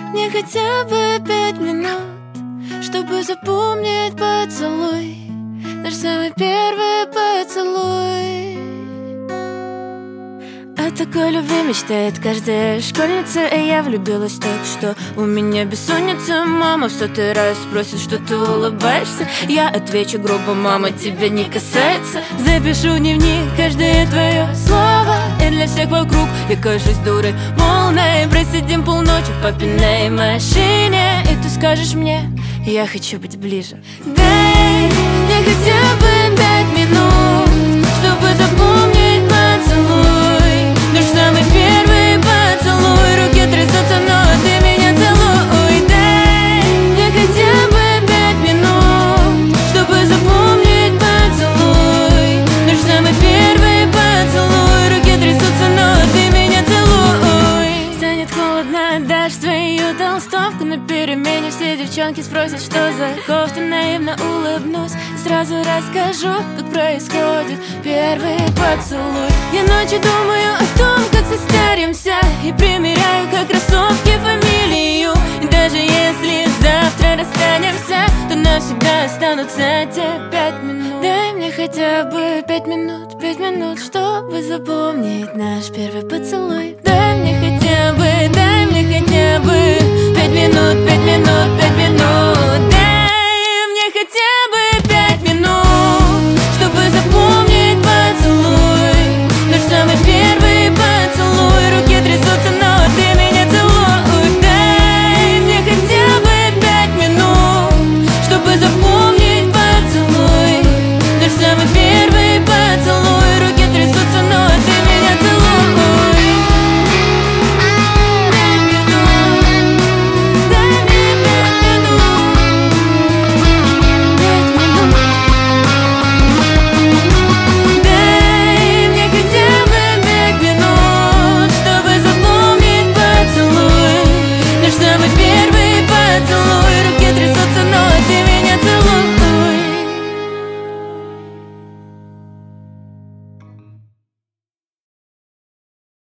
мне хотя бы 5 минут, чтобы запомнить поцелуй, наш самый первый поцелуй. О такой любви мечтает каждая школьница, и я влюбилась так, что у меня бессонница. Мама в 100-й раз спросит, что ты улыбаешься. Я отвечу грубо: мама, тебя не касается. Запишу в дневник каждое твое слово, и для всех вокруг я кажусь дурой полной. Просидим полночи в папиной машине, и ты скажешь мне: я хочу быть ближе. Дай мне хотя бы 5 минут, чтобы запомнить поцелуй, наш самый первый поцелуй. Руки трясутся, но ты меня целуй. Дай мне хотя бы 5 минут, чтобы запомнить поцелуй, наш самый первый поцелуй. Руки трясутся, но ты меня целуй. Станет холодно, отдашь свою толстовку на перемене. Все девчонки спросят, что за кофта. Наивно улыбнусь и сразу расскажу, как происходит первый поцелуй. Я ночью думаю о том, как состаримся, и примеряю, как кроссовки, фамилию. И даже если завтра расстанемся, то навсегда останутся те 5 минут. Дай мне хотя бы 5 минут, 5 минут, чтобы запомнить наш первый поцелуй. Дай мне хотя бы